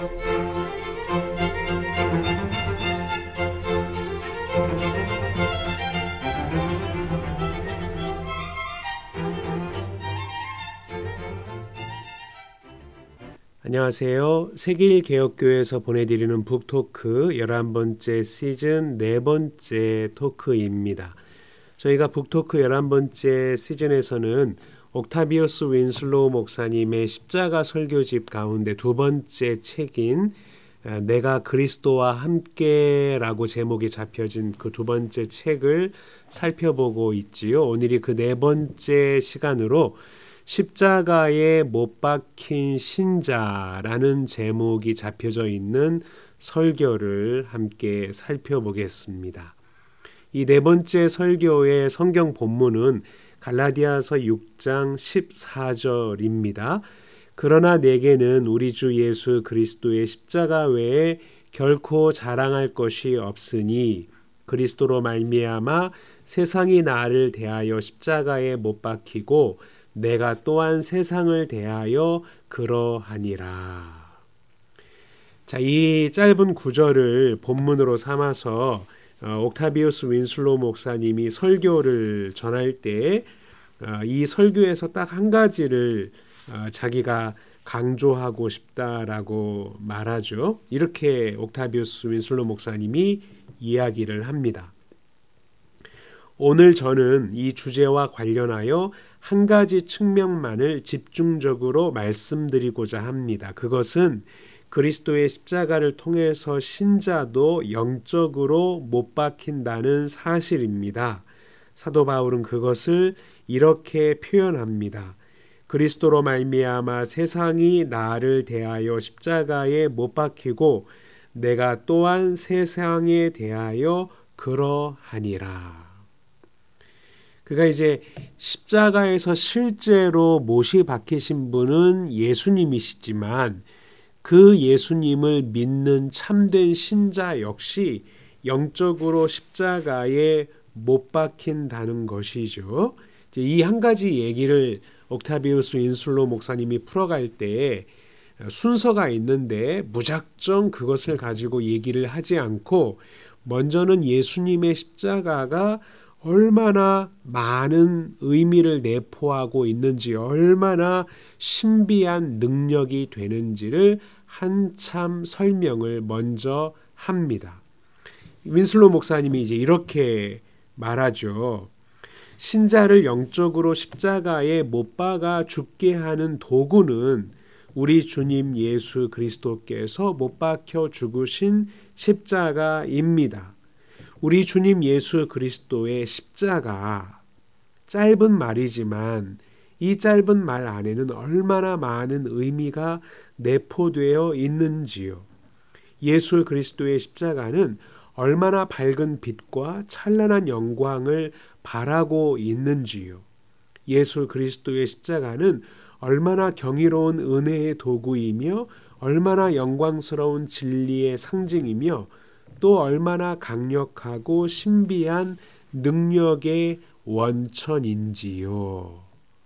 안녕하세요. 세계일개혁교회에서 보내드리는 북토크 11번째 시즌 4번째 토크입니다. 저희가 북토크 11번째 시즌에서는 옥타비어스 윈슬로우 목사님의 십자가 설교집 가운데 두 번째 책인 내가 그리스도와 함께라고 제목이 잡혀진 그 두 번째 책을 살펴보고 있지요. 오늘이 그 네 번째 시간으로 십자가에 못 박힌 신자라는 제목이 잡혀져 있는 설교를 함께 살펴보겠습니다. 이 네 번째 설교의 성경 본문은 갈라디아서 6장 14절입니다. 그러나 내게는 우리 주 예수 그리스도의 십자가 외에 결코 자랑할 것이 없으니 그리스도로 말미암아 세상이 나를 대하여 십자가에 못 박히고 내가 또한 세상을 대하여 그러하니라. 자, 이 짧은 구절을 본문으로 삼아서 옥타비우스 윈슬로우 목사님이 설교를 전할 때 이 설교에서 딱 한 가지를 자기가 강조하고 싶다라고 말하죠. 이렇게 옥타비우스 윈슬로우 목사님이 이야기를 합니다. 오늘 저는 이 주제와 관련하여 한 가지 측면만을 집중적으로 말씀드리고자 합니다. 그것은 그리스도의 십자가를 통해서 신자도 영적으로 못 박힌다는 사실입니다. 사도 바울은 그것을 이렇게 표현합니다. 그리스도로 말미암아 세상이 나를 대하여 십자가에 못 박히고 내가 또한 세상에 대하여 그러하니라. 그가 이제 십자가에서 실제로 못이 박히신 분은 예수님이시지만 그 예수님을 믿는 참된 신자 역시 영적으로 십자가에 못 박힌다는 것이죠. 이 한 가지 얘기를 옥타비우스 윈슬로우 목사님이 풀어갈 때 순서가 있는데 무작정 그것을 가지고 얘기를 하지 않고 먼저는 예수님의 십자가가 얼마나 많은 의미를 내포하고 있는지, 얼마나 신비한 능력이 되는지를 한참 설명을 먼저 합니다. 윈슬로우 목사님이 이제 이렇게 말하죠. 신자를 영적으로 십자가에 못 박아 죽게 하는 도구는 우리 주님 예수 그리스도께서 못 박혀 죽으신 십자가입니다. 우리 주님 예수 그리스도의 십자가, 짧은 말이지만 이 짧은 말 안에는 얼마나 많은 의미가 내포되어 있는지요. 예수 그리스도의 십자가는 얼마나 밝은 빛과 찬란한 영광을 바라고 있는지요. 예수 그리스도의 십자가는 얼마나 경이로운 은혜의 도구이며 얼마나 영광스러운 진리의 상징이며 또 얼마나 강력하고 신비한 능력의 원천인지요.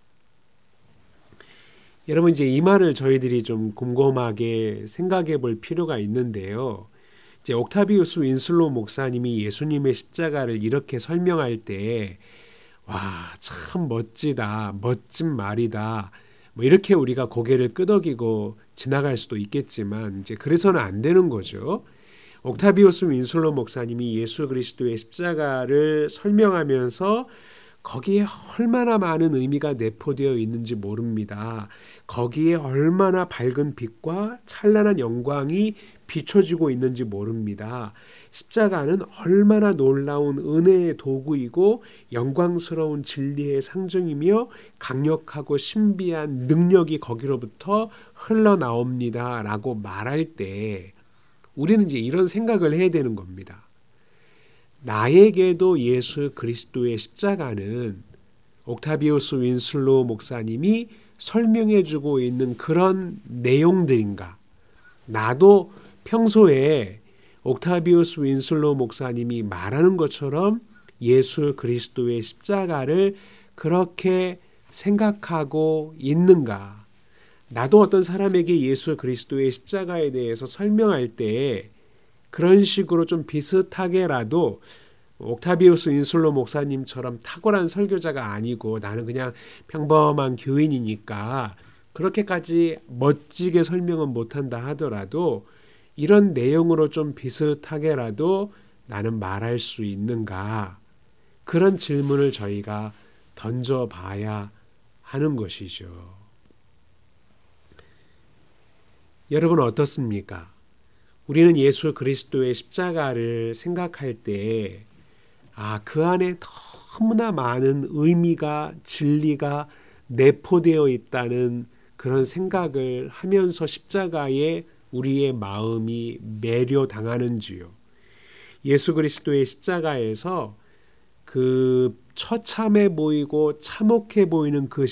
여러분, 이제 이 말을 저희들이 좀 곰곰하게 생각해 볼 필요가 있는데요. 이제 옥타비우스 윈슬로우 목사님이 예수님의 십자가를 이렇게 설명할 때, 와, 참 멋지다, 멋진 말이다, 뭐 이렇게 우리가 고개를 끄덕이고 지나갈 수도 있겠지만, 이제 그래서는 안 되는 거죠. 옥타비우스 윈슬로우 목사님이 예수 그리스도의 십자가를 설명하면서 거기에 얼마나 많은 의미가 내포되어 있는지 모릅니다. 거기에 얼마나 밝은 빛과 찬란한 영광이 비춰지고 있는지 모릅니다. 십자가는 얼마나 놀라운 은혜의 도구이고 영광스러운 진리의 상징이며 강력하고 신비한 능력이 거기로부터 흘러나옵니다. 라고 말할 때 우리는 이제 이런 생각을 해야 되는 겁니다. 나에게도 예수 그리스도의 십자가는 옥타비우스 윈슬로우 목사님이 설명해주고 있는 그런 내용들인가? 나도 평소에 옥타비우스 윈슬로우 목사님이 말하는 것처럼 예수 그리스도의 십자가를 그렇게 생각하고 있는가? 나도 어떤 사람에게 예수 그리스도의 십자가에 대해서 설명할 때 그런 식으로 좀 비슷하게라도 옥타비우스 윈슬로 목사님처럼 탁월한 설교자가 아니고 나는 그냥 평범한 교인이니까 그렇게까지 멋지게 설명은 못한다 하더라도 이런 내용으로 좀 비슷하게라도 나는 말할 수 있는가? 그런 질문을 저희가 던져봐야 하는 것이죠. 여러분 어떻습니까? 우리는 예수 그리스도의 십자가를 생각할 때 그 안에 너무나 많은 의미가 진리가 내포되어 있다는 그런 생각을 하면서 십자가에 우리의 마음이 매료당하는지요. 예수 그리스도의 십자가에서 그 처참해 보이고 참혹해 보이는 그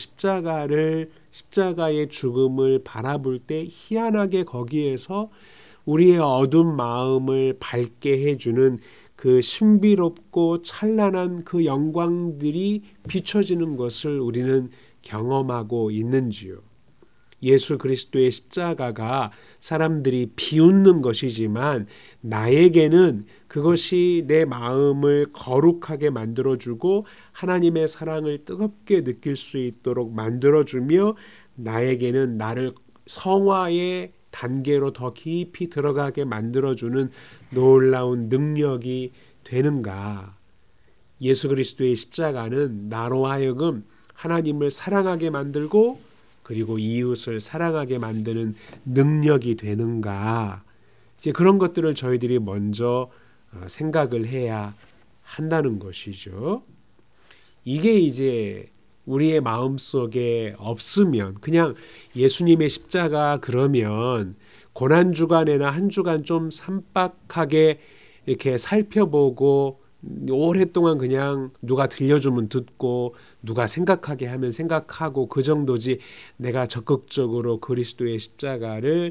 십자가의 죽음을 바라볼 때 희한하게 거기에서 우리의 어두운 마음을 밝게 해주는 그 신비롭고 찬란한 그 영광들이 비춰지는 것을 우리는 경험하고 있는지요. 예수 그리스도의 십자가가 사람들이 비웃는 것이지만 나에게는 그것이 내 마음을 거룩하게 만들어주고 하나님의 사랑을 뜨겁게 느낄 수 있도록 만들어주며 나에게는 나를 성화의 단계로 더 깊이 들어가게 만들어주는 놀라운 능력이 되는가? 예수 그리스도의 십자가는 나로 하여금 하나님을 사랑하게 만들고 그리고 이웃을 사랑하게 만드는 능력이 되는가? 이제 그런 것들을 저희들이 먼저 생각을 해야 한다는 것이죠. 이게 이제 우리의 마음속에 없으면 그냥 예수님의 십자가 그러면 고난주간에나 한 주간 좀 삼박하게 이렇게 살펴보고 오랫동안 그냥 누가 들려주면 듣고 누가 생각하게 하면 생각하고 그 정도지 내가 적극적으로 그리스도의 십자가를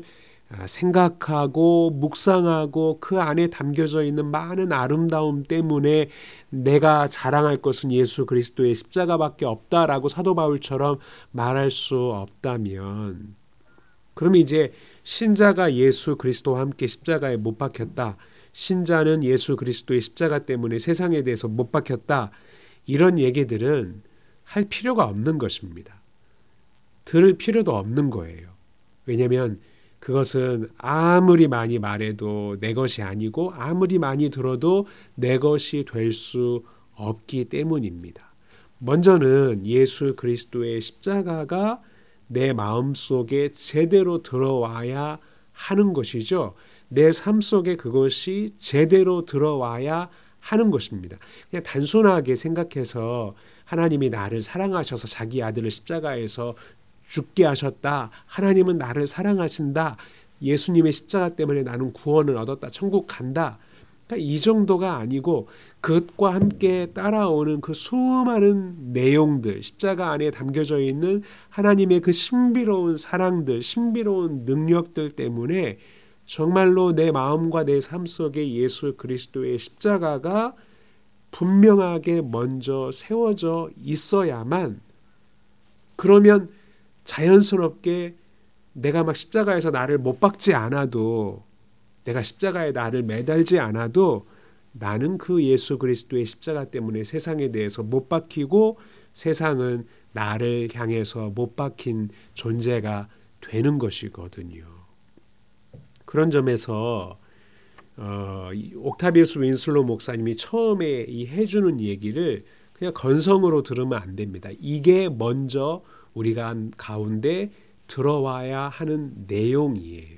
생각하고 묵상하고 그 안에 담겨져 있는 많은 아름다움 때문에 내가 자랑할 것은 예수 그리스도의 십자가밖에 없다라고 사도 바울처럼 말할 수 없다면 그럼 이제 신자가 예수 그리스도와 함께 십자가에 못 박혔다. 신자는 예수 그리스도의 십자가 때문에 세상에 대해서 못 박혔다. 이런 얘기들은 할 필요가 없는 것입니다. 들을 필요도 없는 거예요. 왜냐하면 그것은 아무리 많이 말해도 내 것이 아니고 아무리 많이 들어도 내 것이 될 수 없기 때문입니다. 먼저는 예수 그리스도의 십자가가 내 마음속에 제대로 들어와야 하는 것이죠. 내 삶 속에 그것이 제대로 들어와야 하는 것입니다. 그냥 단순하게 생각해서 하나님이 나를 사랑하셔서 자기 아들을 십자가에서 죽게 하셨다. 하나님은 나를 사랑하신다. 예수님의 십자가 때문에 나는 구원을 얻었다. 천국 간다. 그러니까 이 정도가 아니고 그것과 함께 따라오는 그 수많은 내용들, 십자가 안에 담겨져 있는 하나님의 그 신비로운 사랑들, 신비로운 능력들 때문에 정말로 내 마음과 내 삶 속에 예수 그리스도의 십자가가 분명하게 먼저 세워져 있어야만 그러면 자연스럽게 내가 막 십자가에서 나를 못 박지 않아도 내가 십자가에 나를 매달지 않아도 나는 그 예수 그리스도의 십자가 때문에 세상에 대해서 못 박히고 세상은 나를 향해서 못 박힌 존재가 되는 것이거든요. 그런 점에서 옥타비우스 윈슬로 목사님이 처음에 이 해주는 얘기를 그냥 건성으로 들으면 안 됩니다. 이게 먼저 우리가 가운데 들어와야 하는 내용이에요.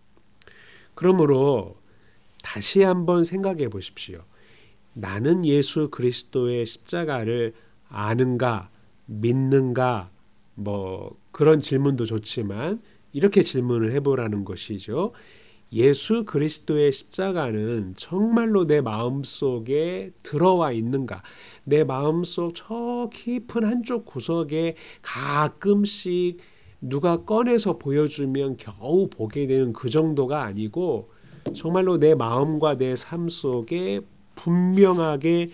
그러므로 다시 한번 생각해 보십시오. 나는 예수 그리스도의 십자가를 아는가, 믿는가, 그런 질문도 좋지만 이렇게 질문을 해보라는 것이죠. 예수 그리스도의 십자가는 정말로 내 마음속에 들어와 있는가? 내 마음속 저 깊은 한쪽 구석에 가끔씩 누가 꺼내서 보여주면 겨우 보게 되는 그 정도가 아니고 정말로 내 마음과 내 삶 속에 분명하게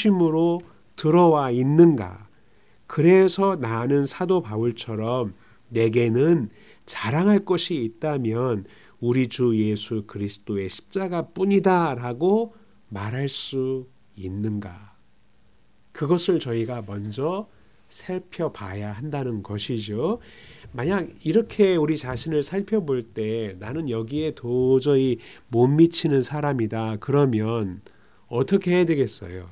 중심으로 들어와 있는가? 그래서 나는 사도 바울처럼 내게는 자랑할 것이 있다면 우리 주 예수 그리스도의 십자가뿐이다 라고 말할 수 있는가? 그것을 저희가 먼저 살펴봐야 한다는 것이죠. 만약 이렇게 우리 자신을 살펴볼 때 나는 여기에 도저히 못 미치는 사람이다. 그러면 어떻게 해야 되겠어요?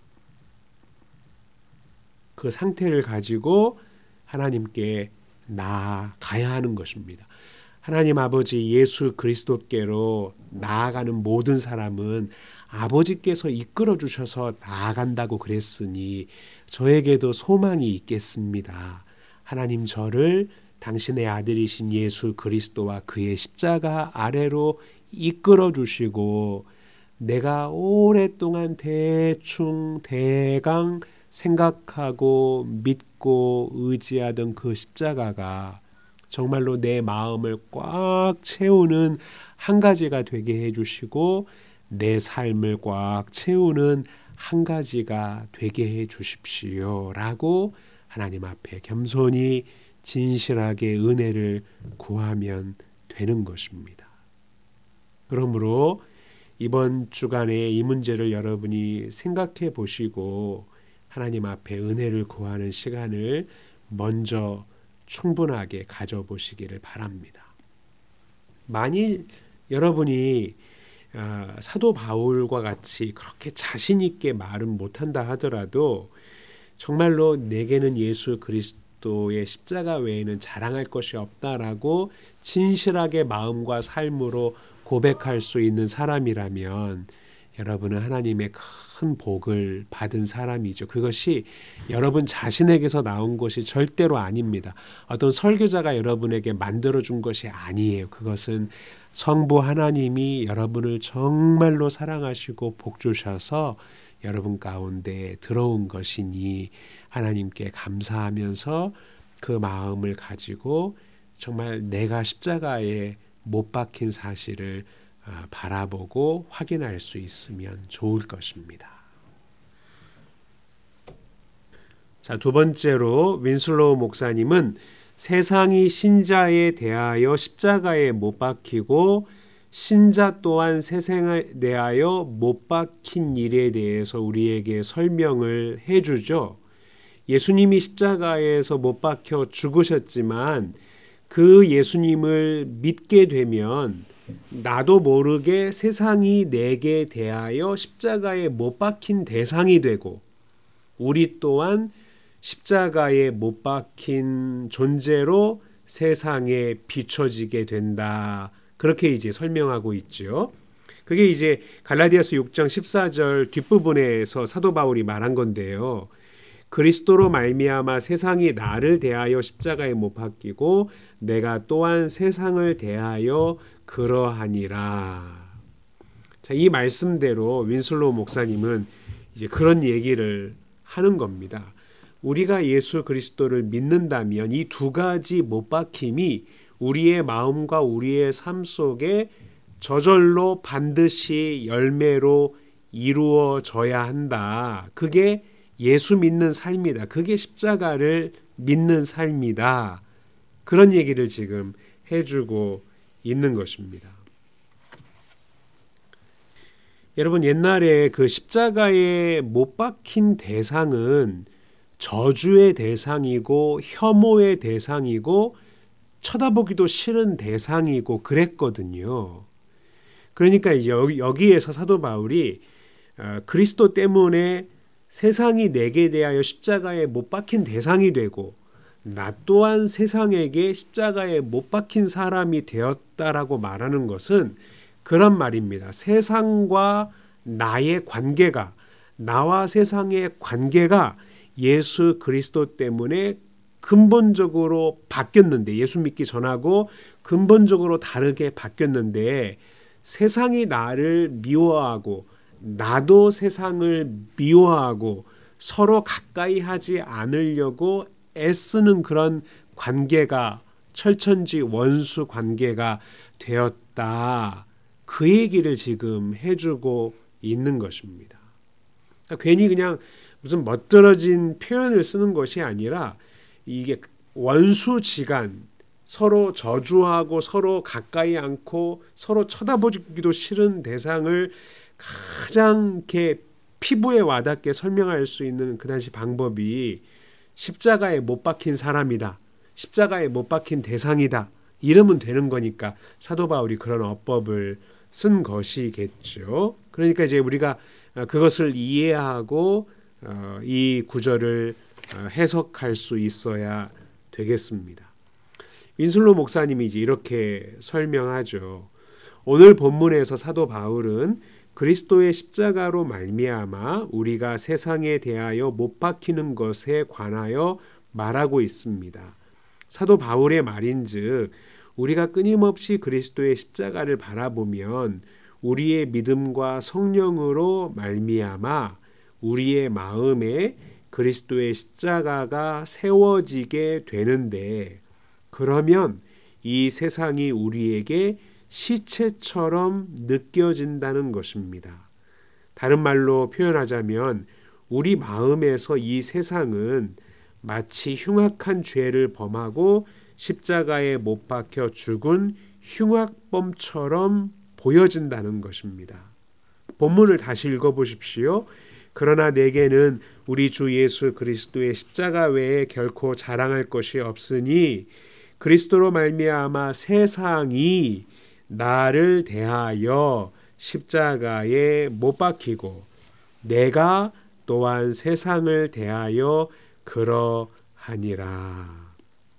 그 상태를 가지고 하나님께 나아가야 하는 것입니다. 하나님 아버지 예수 그리스도께로 나아가는 모든 사람은 아버지께서 이끌어 주셔서 나아간다고 그랬으니 저에게도 소망이 있겠습니다. 하나님 저를 당신의 아들이신 예수 그리스도와 그의 십자가 아래로 이끌어 주시고 내가 오랫동안 대충 대강 생각하고 믿고 의지하던 그 십자가가 정말로 내 마음을 꽉 채우는 한 가지가 되게 해주시고 내 삶을 꽉 채우는 한 가지가 되게 해주십시오 라고 하나님 앞에 겸손히 진실하게 은혜를 구하면 되는 것입니다. 그러므로 이번 주간에 이 문제를 여러분이 생각해 보시고 하나님 앞에 은혜를 구하는 시간을 먼저 충분하게 가져보시기를 바랍니다. 만일 여러분이 사도 바울과 같이 그렇게 자신 있게 말은 못한다 하더라도 정말로 내게는 예수 그리스도의 십자가 외에는 자랑할 것이 없다라고 진실하게 마음과 삶으로 고백할 수 있는 사람이라면 여러분은 하나님의 큰 복을 받은 사람이죠. 그것이 여러분 자신에게서 나온 것이 절대로 아닙니다. 어떤 설교자가 여러분에게 만들어준 것이 아니에요. 그것은 성부 하나님이 여러분을 정말로 사랑하시고 복 주셔서 여러분 가운데 들어온 것이니 하나님께 감사하면서 그 마음을 가지고 정말 내가 십자가에 못 박힌 사실을 바라보고 확인할 수 있으면 좋을 것입니다. 자, 두 번째로 윈슬로우 목사님은 세상이 신자에 대하여 십자가에 못 박히고 신자 또한 세상에 대하여 못 박힌 일에 대해서 우리에게 설명을 해주죠. 예수님이 십자가에서 못 박혀 죽으셨지만 그 예수님을 믿게 되면 나도 모르게 세상이 내게 대하여 십자가에 못 박힌 대상이 되고 우리 또한 십자가에 못 박힌 존재로 세상에 비춰지게 된다. 그렇게 이제 설명하고 있죠. 그게 이제 갈라디아서 6장 14절 뒷부분에서 사도 바울이 말한 건데요. 그리스도로 말미암아 세상이 나를 대하여 십자가에 못 박히고 내가 또한 세상을 대하여 그러하니라. 자, 이 말씀대로 윈슬로우 목사님은 이제 그런 얘기를 하는 겁니다. 우리가 예수 그리스도를 믿는다면 이 두 가지 못 박힘이 우리의 마음과 우리의 삶 속에 저절로 반드시 열매로 이루어져야 한다. 그게 예수 믿는 삶이다. 그게 십자가를 믿는 삶이다. 그런 얘기를 지금 해주고 있는 것입니다. 여러분 옛날에 그 십자가에 못 박힌 대상은 저주의 대상이고 혐오의 대상이고 쳐다보기도 싫은 대상이고 그랬거든요. 그러니까 여기에서 사도 바울이 그리스도 때문에 세상이 내게 대하여 십자가에 못 박힌 대상이 되고 나 또한 세상에게 십자가에 못 박힌 사람이 되었다라고 말하는 것은 그런 말입니다. 세상과 나의 관계가 나와 세상의 관계가 예수 그리스도 때문에 근본적으로 바뀌었는데 예수 믿기 전하고 근본적으로 다르게 바뀌었는데 세상이 나를 미워하고 나도 세상을 미워하고 서로 가까이 하지 않으려고 애쓰는 그런 관계가 철천지 원수 관계가 되었다. 그 얘기를 지금 해주고 있는 것입니다. 그러니까 괜히 그냥 무슨 멋들어진 표현을 쓰는 것이 아니라 이게 원수지간 서로 저주하고 서로 가까이 않고 서로 쳐다보기도 싫은 대상을 가장 이렇게 피부에 와닿게 설명할 수 있는 그 당시 방법이 십자가에 못 박힌 사람이다. 십자가에 못 박힌 대상이다. 이러면 되는 거니까 사도 바울이 그런 어법을 쓴 것이겠죠. 그러니까 이제 우리가 그것을 이해하고 이 구절을 해석할 수 있어야 되겠습니다. 윈슬로 목사님이 이제 이렇게 설명하죠. 오늘 본문에서 사도 바울은 그리스도의 십자가로 말미암아 우리가 세상에 대하여 못 박히는 것에 관하여 말하고 있습니다. 사도 바울의 말인즉 우리가 끊임없이 그리스도의 십자가를 바라보면 우리의 믿음과 성령으로 말미암아 우리의 마음에 그리스도의 십자가가 세워지게 되는데, 그러면 이 세상이 우리에게 시체처럼 느껴진다는 것입니다. 다른 말로 표현하자면 우리 마음에서 이 세상은 마치 흉악한 죄를 범하고 십자가에 못 박혀 죽은 흉악범처럼 보여진다는 것입니다. 본문을 다시 읽어보십시오. 그러나 내게는 우리 주 예수 그리스도의 십자가 외에 결코 자랑할 것이 없으니 그리스도로 말미암아 세상이 나를 대하여 십자가에 못 박히고 내가 또한 세상을 대하여 그러하니라.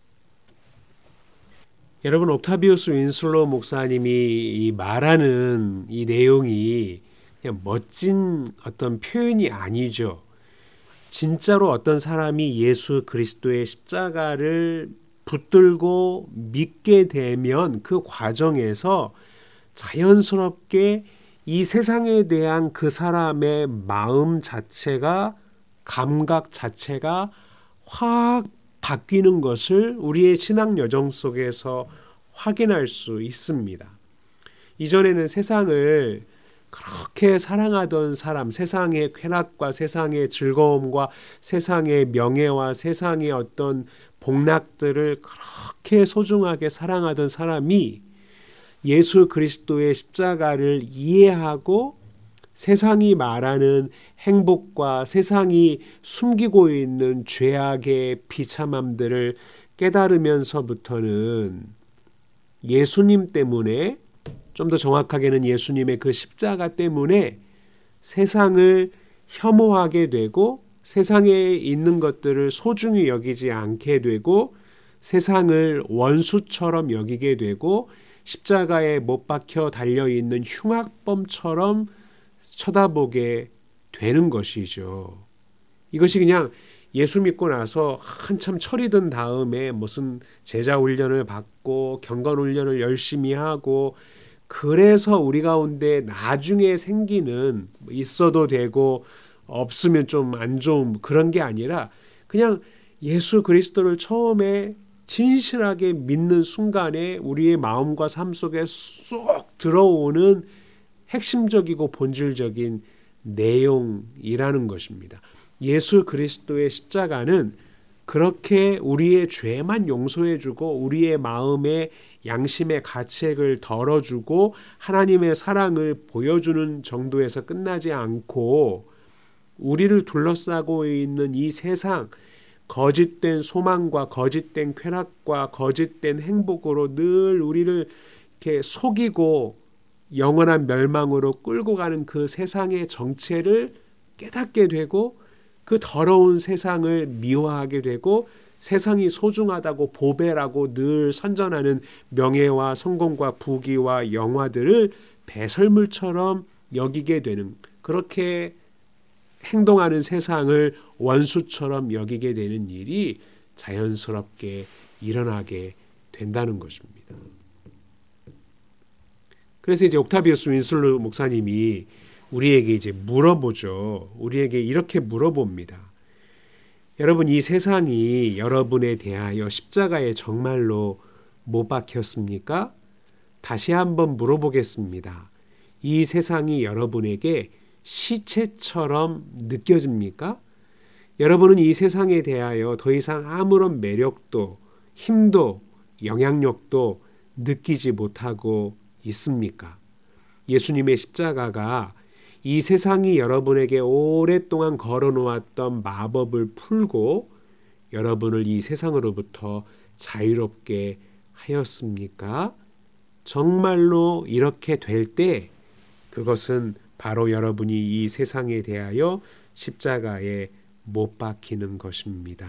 여러분, 옥타비우스 윈슬로 목사님이 이 말하는 이 내용이 그냥 멋진 어떤 표현이 아니죠. 진짜로 어떤 사람이 예수 그리스도의 십자가를 붙들고 믿게 되면 그 과정에서 자연스럽게 이 세상에 대한 그 사람의 마음 자체가, 감각 자체가 확 바뀌는 것을 우리의 신앙 여정 속에서 확인할 수 있습니다. 이전에는 세상을 그렇게 사랑하던 사람, 세상의 쾌락과 세상의 즐거움과 세상의 명예와 세상의 어떤 복락들을 그렇게 소중하게 사랑하던 사람이 예수 그리스도의 십자가를 이해하고 세상이 말하는 행복과 세상이 숨기고 있는 죄악의 비참함들을 깨달으면서부터는 예수님 때문에, 좀 더 정확하게는 예수님의 그 십자가 때문에 세상을 혐오하게 되고 세상에 있는 것들을 소중히 여기지 않게 되고 세상을 원수처럼 여기게 되고 십자가에 못 박혀 달려있는 흉악범처럼 쳐다보게 되는 것이죠. 이것이 그냥 예수 믿고 나서 한참 철이 든 다음에 무슨 제자 훈련을 받고 경건 훈련을 열심히 하고 그래서 우리 가운데 나중에 생기는 있어도 되고 없으면 좀 안 좋은 그런 게 아니라 그냥 예수 그리스도를 처음에 진실하게 믿는 순간에 우리의 마음과 삶 속에 쏙 들어오는 핵심적이고 본질적인 내용이라는 것입니다. 예수 그리스도의 십자가는 그렇게 우리의 죄만 용서해주고 우리의 마음의 양심의 가책을 덜어주고 하나님의 사랑을 보여주는 정도에서 끝나지 않고 우리를 둘러싸고 있는 이 세상, 거짓된 소망과 거짓된 쾌락과 거짓된 행복으로 늘 우리를 이렇게 속이고 영원한 멸망으로 끌고 가는 그 세상의 정체를 깨닫게 되고 그 더러운 세상을 미워하게 되고 세상이 소중하다고 보배라고 늘 선전하는 명예와 성공과 부귀와 영화들을 배설물처럼 여기게 되는, 그렇게 행동하는 세상을 원수처럼 여기게 되는 일이 자연스럽게 일어나게 된다는 것입니다. 그래서 이제 옥타비우스 윈슬로 목사님이 우리에게 이제 물어보죠. 우리에게 이렇게 물어봅니다. 여러분, 이 세상이 여러분에 대하여 십자가에 정말로 못 박혔습니까? 다시 한번 물어보겠습니다. 이 세상이 여러분에게 시체처럼 느껴집니까? 여러분은 이 세상에 대하여 더 이상 아무런 매력도 힘도 영향력도 느끼지 못하고 있습니까? 예수님의 십자가가 이 세상이 여러분에게 오랫동안 걸어놓았던 마법을 풀고 여러분을 이 세상으로부터 자유롭게 하였습니까? 정말로 이렇게 될 때 그것은 바로 여러분이 이 세상에 대하여 십자가에 못 박히는 것입니다.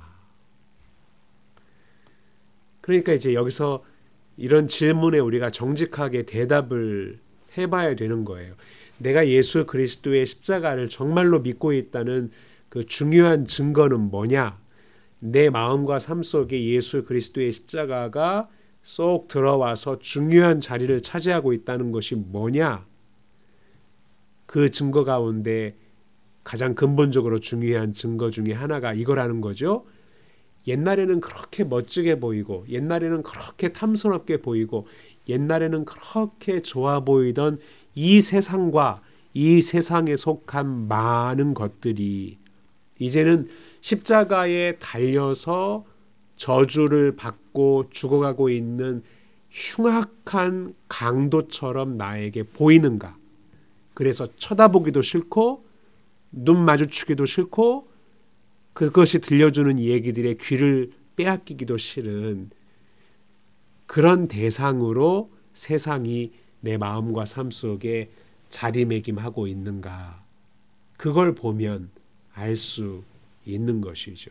그러니까 이제 여기서 이런 질문에 우리가 정직하게 대답을 해봐야 되는 거예요. 내가 예수 그리스도의 십자가를 정말로 믿고 있다는 그 중요한 증거는 뭐냐? 내 마음과 삶 속에 예수 그리스도의 십자가가 쏙 들어와서 중요한 자리를 차지하고 있다는 것이 뭐냐? 그 증거 가운데 가장 근본적으로 중요한 증거 중에 하나가 이거라는 거죠. 옛날에는 그렇게 멋지게 보이고 옛날에는 그렇게 탐스럽게 보이고 옛날에는 그렇게 좋아 보이던 이 세상과 이 세상에 속한 많은 것들이 이제는 십자가에 달려서 저주를 받고 죽어가고 있는 흉악한 강도처럼 나에게 보이는가? 그래서 쳐다보기도 싫고 눈 마주치기도 싫고 그것이 들려주는 얘기들의 귀를 빼앗기기도 싫은 그런 대상으로 세상이 내 마음과 삶 속에 자리매김하고 있는가? 그걸 보면 알 수 있는 것이죠.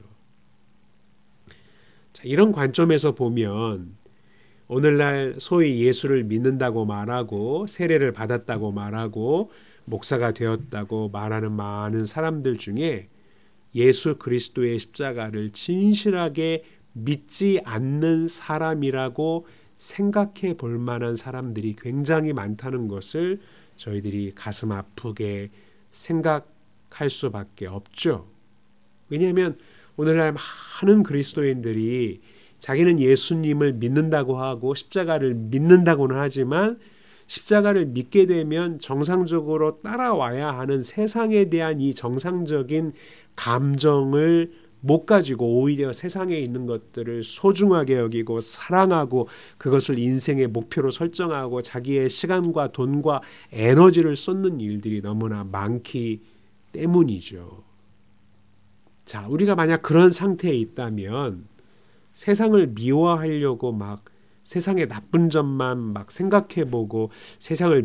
자, 이런 관점에서 보면 오늘날 소위 예수를 믿는다고 말하고 세례를 받았다고 말하고 목사가 되었다고 말하는 많은 사람들 중에 예수 그리스도의 십자가를 진실하게 믿지 않는 사람이라고 생각해 볼 만한 사람들이 굉장히 많다는 것을 저희들이 가슴 아프게 생각할 수밖에 없죠. 왜냐하면 오늘날 많은 그리스도인들이 자기는 예수님을 믿는다고 하고 십자가를 믿는다고는 하지만 십자가를 믿게 되면 정상적으로 따라와야 하는 세상에 대한 이 정상적인 감정을 못 가지고 오히려 세상에 있는 것들을 소중하게 여기고 사랑하고 그것을 인생의 목표로 설정하고 자기의 시간과 돈과 에너지를 쏟는 일들이 너무나 많기 때문이죠. 자, 우리가 만약 그런 상태에 있다면 세상을 미워하려고 막 세상의 나쁜 점만 막 생각해보고 세상을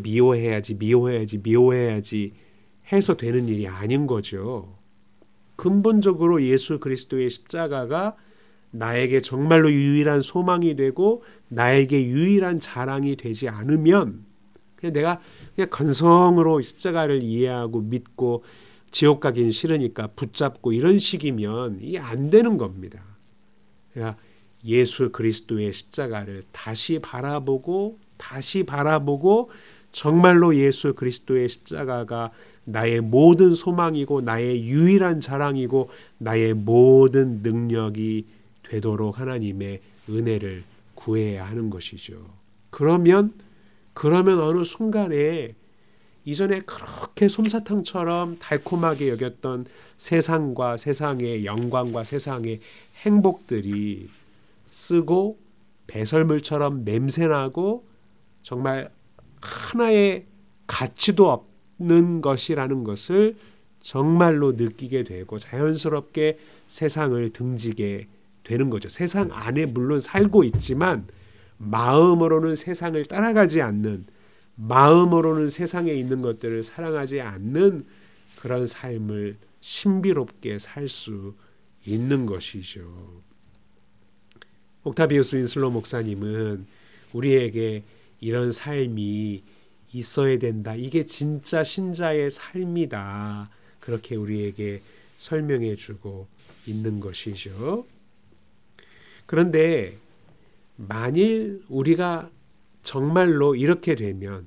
미워해야지 해서 되는 일이 아닌 거죠. 근본적으로 예수 그리스도의 십자가가 나에게 정말로 유일한 소망이 되고 나에게 유일한 자랑이 되지 않으면 그냥 내가 그냥 건성으로 십자가를 이해하고 믿고 지옥 가긴 싫으니까 붙잡고 이런 식이면 이게 안 되는 겁니다. 그러니까 예수 그리스도의 십자가를 다시 바라보고 정말로 예수 그리스도의 십자가가 나의 모든 소망이고 나의 유일한 자랑이고 나의 모든 능력이 되도록 하나님의 은혜를 구해야 하는 것이죠. 그러면 어느 순간에 이전에 그렇게 솜사탕처럼 달콤하게 여겼던 세상과 세상의 영광과 세상의 행복들이 쓰고 배설물처럼 냄새나고 정말 하나의 가치도 없는 것이라는 것을 정말로 느끼게 되고 자연스럽게 세상을 등지게 되는 거죠. 세상 안에 물론 살고 있지만 마음으로는 세상을 따라가지 않는, 마음으로는 세상에 있는 것들을 사랑하지 않는 그런 삶을 신비롭게 살 수 있는 것이죠. 옥타비우스 윈슬로 목사님은 우리에게 이런 삶이 있어야 된다. 이게 진짜 신자의 삶이다. 그렇게 우리에게 설명해 주고 있는 것이죠. 그런데 만일 우리가 정말로 이렇게 되면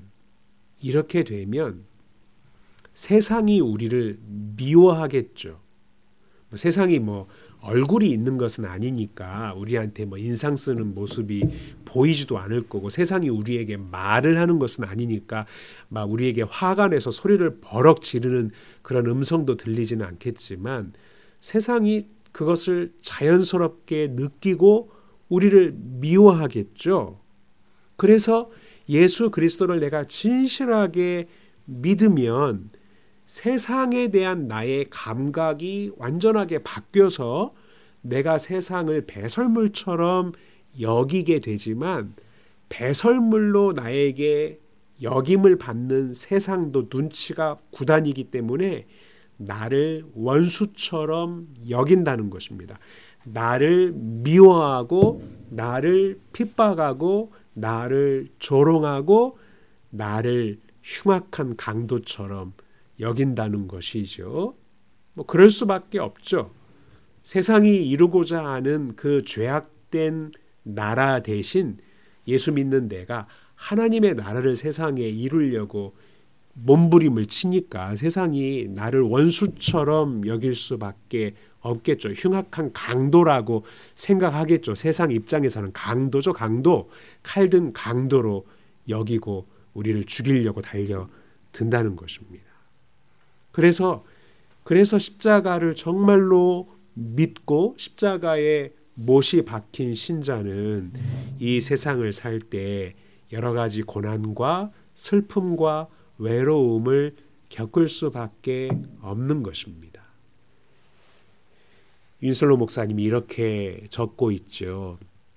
세상이 우리를 미워하겠죠. 세상이 얼굴이 있는 것은 아니니까 우리한테 인상 쓰는 모습이 보이지도 않을 거고 세상이 우리에게 말을 하는 것은 아니니까 막 우리에게 화가 내서 소리를 버럭 지르는 그런 음성도 들리지는 않겠지만 세상이 그것을 자연스럽게 느끼고 우리를 미워하겠죠. 그래서 예수 그리스도를 내가 진실하게 믿으면 세상에 대한 나의 감각이 완전하게 바뀌어서 내가 세상을 배설물처럼 여기게 되지만 배설물로 나에게 여김을 받는 세상도 눈치가 구다니기 때문에 나를 원수처럼 여긴다는 것입니다. 나를 미워하고 나를 핍박하고 나를 조롱하고 나를 흉악한 강도처럼 여긴다는 것이죠. 그럴 수밖에 없죠. 세상이 이루고자 하는 그 죄악된 나라 대신 예수 믿는 내가 하나님의 나라를 세상에 이루려고 몸부림을 치니까 세상이 나를 원수처럼 여길 수밖에 없겠죠. 흉악한 강도라고 생각하겠죠. 세상 입장에서는 강도죠. 강도. 칼든 강도로 여기고 우리를 죽이려고 달려든다는 것입니다. 그래서 십자가를 정말로 믿고 십자가에 못이 박힌 신자는 이 세상을 살 때 여러 가지 고난과 슬픔과 외로움을 겪을 수밖에 없는 것입니다. 윈슬로 목사님이 이렇게 적고 있죠.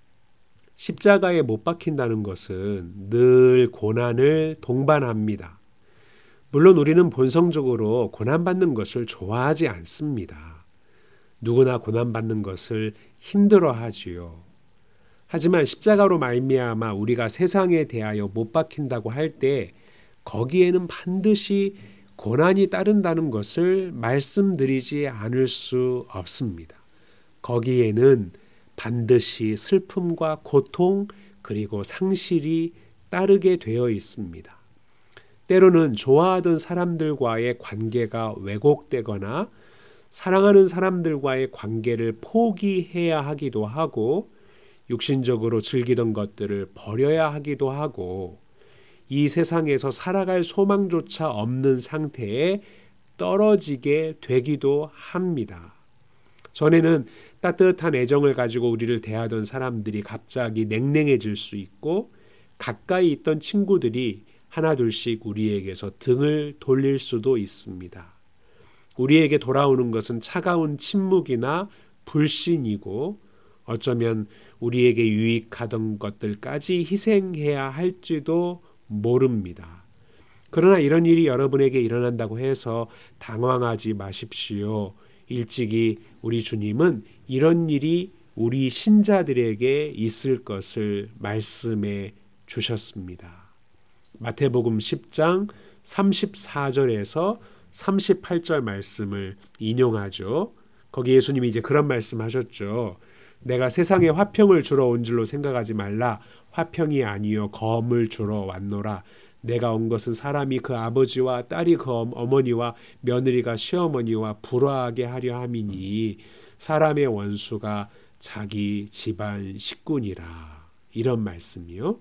십자가에 못 박힌다는 것은 늘 고난을 동반합니다. 물론 우리는 본성적으로 고난받는 것을 좋아하지 않습니다. 누구나 고난받는 것을 힘들어하지요. 하지만 십자가로 말미암아 우리가 세상에 대하여 못 박힌다고 할 때 거기에는 반드시 고난이 따른다는 것을 말씀드리지 않을 수 없습니다. 거기에는 반드시 슬픔과 고통 그리고 상실이 따르게 되어 있습니다. 때로는 좋아하던 사람들과의 관계가 왜곡되거나 사랑하는 사람들과의 관계를 포기해야 하기도 하고 육신적으로 즐기던 것들을 버려야 하기도 하고 이 세상에서 살아갈 소망조차 없는 상태에 떨어지게 되기도 합니다. 전에는 따뜻한 애정을 가지고 우리를 대하던 사람들이 갑자기 냉랭해질 수 있고 가까이 있던 친구들이 하나둘씩 우리에게서 등을 돌릴 수도 있습니다. 우리에게 돌아오는 것은 차가운 침묵이나 불신이고 어쩌면 우리에게 유익하던 것들까지 희생해야 할지도 모릅니다. 그러나 이런 일이 여러분에게 일어난다고 해서 당황하지 마십시오. 일찍이 우리 주님은 이런 일이 우리 신자들에게 있을 것을 말씀해 주셨습니다. 마태복음 10장 34절에서 38절 말씀을 인용하죠. 거기 예수님이 이제 그런 말씀하셨죠. 내가 세상에 화평을 주러 온 줄로 생각하지 말라. 화평이 아니요 검을 주러 왔노라. 내가 온 것은 사람이 그 아버지와 딸이 그 어머니와 며느리가 시어머니와 불화하게 하려 함이니 사람의 원수가 자기 집안 식구니라. 이런 말씀이요.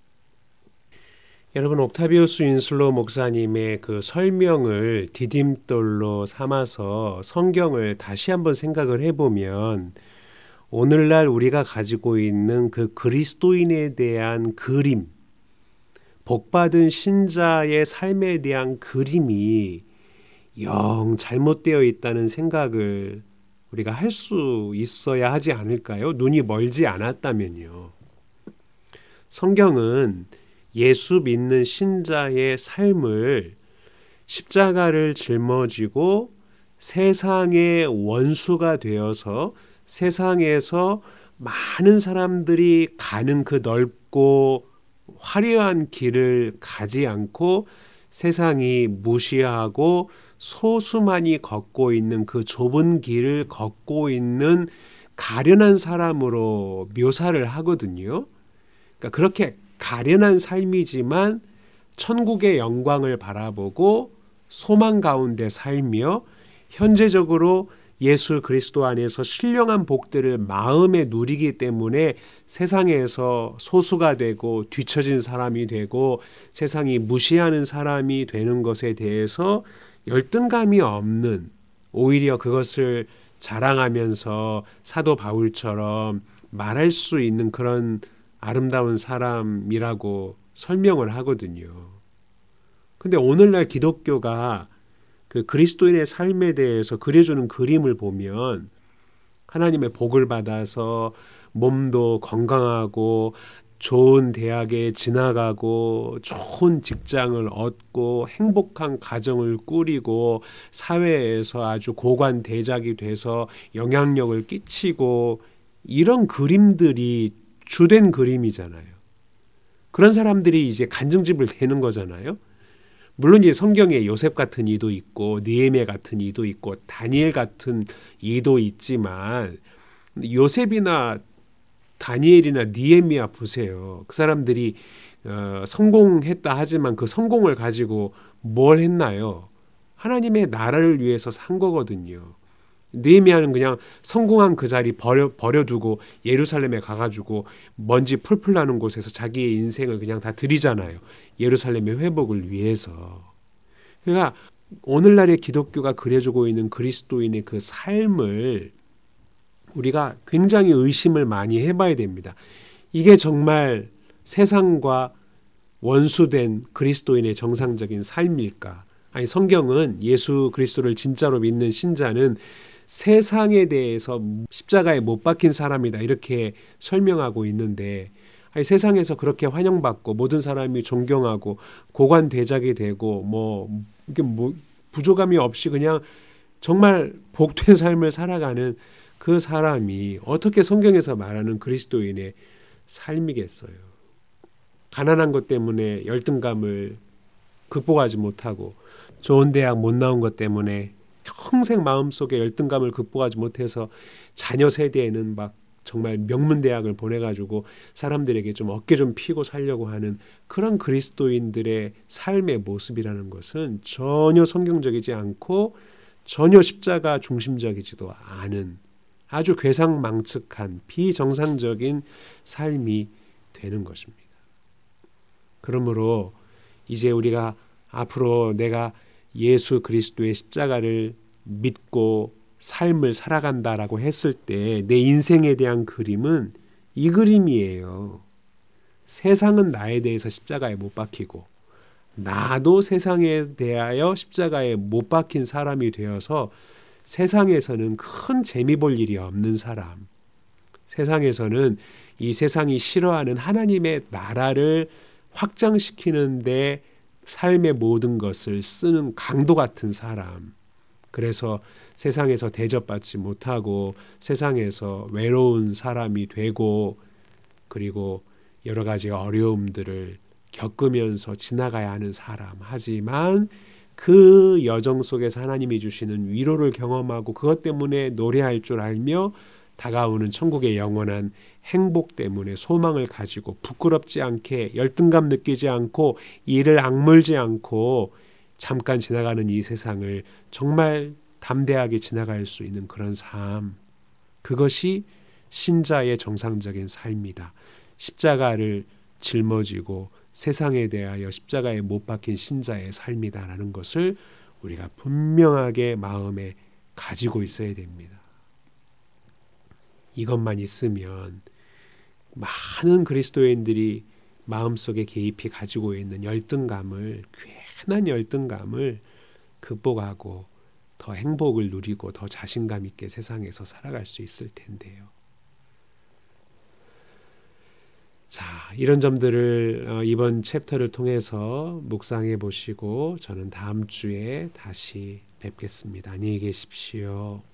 여러분, 옥타비우스 윈슬로 목사님의 그 설명을 디딤돌로 삼아서 성경을 다시 한번 생각을 해보면 오늘날 우리가 가지고 있는 그 그리스도인에 대한 그림, 복받은 신자의 삶에 대한 그림이 영 잘못되어 있다는 생각을 우리가 할 수 있어야 하지 않을까요? 눈이 멀지 않았다면요. 성경은 예수 믿는 신자의 삶을 십자가를 짊어지고 세상의 원수가 되어서 세상에서 많은 사람들이 가는 그 넓고 화려한 길을 가지 않고 세상이 무시하고 소수만이 걷고 있는 그 좁은 길을 걷고 있는 가련한 사람으로 묘사를 하거든요. 그러니까 그렇게 가련한 삶이지만 천국의 영광을 바라보고 소망 가운데 살며 현재적으로 예수 그리스도 안에서 신령한 복들을 마음에 누리기 때문에 세상에서 소수가 되고 뒤처진 사람이 되고 세상이 무시하는 사람이 되는 것에 대해서 열등감이 없는, 오히려 그것을 자랑하면서 사도 바울처럼 말할 수 있는 그런 아름다운 사람이라고 설명을 하거든요. 근데 오늘날 기독교가 그 그리스도인의 삶에 대해서 그려주는 그림을 보면 하나님의 복을 받아서 몸도 건강하고 좋은 대학에 지나가고 좋은 직장을 얻고 행복한 가정을 꾸리고 사회에서 아주 고관대작이 돼서 영향력을 끼치고 이런 그림들이 주된 그림이잖아요. 그런 사람들이 이제 간증집을 대는 거잖아요. 물론 이제 성경에 요셉 같은 이도 있고 느헤미야 같은 이도 있고 다니엘 같은 이도 있지만 요셉이나 다니엘이나 느헤미야 보세요. 그 사람들이 성공했다 하지만 그 성공을 가지고 뭘 했나요? 하나님의 나라를 위해서 산 거거든요. 느헤미야는 그냥 성공한 그 자리 버려두고 예루살렘에 가가지고 먼지 풀풀 나는 곳에서 자기의 인생을 그냥 다 드리잖아요. 예루살렘의 회복을 위해서. 그러니까 오늘날의 기독교가 그려주고 있는 그리스도인의 그 삶을 우리가 굉장히 의심을 많이 해봐야 됩니다. 이게 정말 세상과 원수된 그리스도인의 정상적인 삶일까? 아니, 성경은 예수 그리스도를 진짜로 믿는 신자는 세상에 대해서 십자가에 못 박힌 사람이다 이렇게 설명하고 있는데, 아니, 세상에서 그렇게 환영받고 모든 사람이 존경하고 고관대작이 되고 이게 부족함이 없이 그냥 정말 복된 삶을 살아가는 그 사람이 어떻게 성경에서 말하는 그리스도인의 삶이겠어요. 가난한 것 때문에 열등감을 극복하지 못하고 좋은 대학 못 나온 것 때문에 평생 마음속에 열등감을 극복하지 못해서 자녀 세대에는 막 정말 명문대학을 보내가지고 사람들에게 좀 어깨 좀 피고 살려고 하는 그런 그리스도인들의 삶의 모습이라는 것은 전혀 성경적이지 않고 전혀 십자가 중심적이지도 않은 아주 괴상망측한 비정상적인 삶이 되는 것입니다. 그러므로 이제 우리가 앞으로 내가 예수 그리스도의 십자가를 믿고 삶을 살아간다라고 했을 때 내 인생에 대한 그림은 이 그림이에요. 세상은 나에 대해서 십자가에 못 박히고 나도 세상에 대하여 십자가에 못 박힌 사람이 되어서 세상에서는 큰 재미 볼 일이 없는 사람, 세상에서는 이 세상이 싫어하는 하나님의 나라를 확장시키는데 삶의 모든 것을 쓰는 강도 같은 사람, 그래서 세상에서 대접받지 못하고 세상에서 외로운 사람이 되고 그리고 여러 가지 어려움들을 겪으면서 지나가야 하는 사람, 하지만 그 여정 속에서 하나님이 주시는 위로를 경험하고 그것 때문에 노래할 줄 알며 다가오는 천국의 영원한 행복 때문에 소망을 가지고 부끄럽지 않게 열등감 느끼지 않고 이를 악물지 않고 잠깐 지나가는 이 세상을 정말 담대하게 지나갈 수 있는 그런 삶, 그것이 신자의 정상적인 삶이다. 십자가를 짊어지고 세상에 대하여 십자가에 못 박힌 신자의 삶이다라는 것을 우리가 분명하게 마음에 가지고 있어야 됩니다. 이것만 있으면 많은 그리스도인들이 마음속에 개입히 가지고 있는 열등감을, 괜한 열등감을 극복하고 더 행복을 누리고 더 자신감 있게 세상에서 살아갈 수 있을 텐데요. 자, 이런 점들을 이번 챕터를 통해서 묵상해 보시고 저는 다음 주에 다시 뵙겠습니다. 안녕히 계십시오.